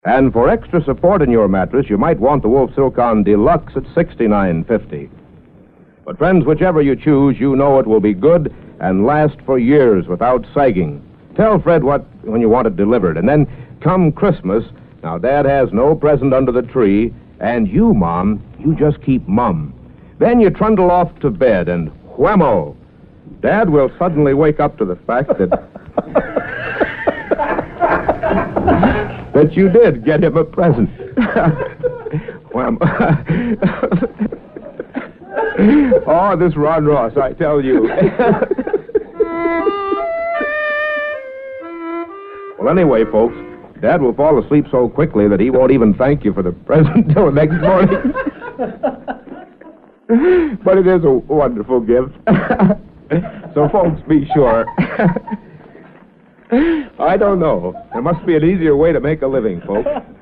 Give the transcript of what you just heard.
And for extra support in your mattress, you might want the Wolf Silcon Deluxe at $69.50. But friends, whichever you choose, you know it will be good and last for years without sagging. Tell Fred when you want it delivered, and then come Christmas, now Dad has no present under the tree, and you, Mom, you just keep mum. Then you trundle off to bed, and whammo, Dad will suddenly wake up to the fact that that you did get him a present. Oh, this Ron Ross, I tell you. Well, anyway, folks, Dad will fall asleep so quickly that he won't even thank you for the present till the next morning. But it is a wonderful gift. So, folks, be sure. I don't know. There must be an easier way to make a living, folks.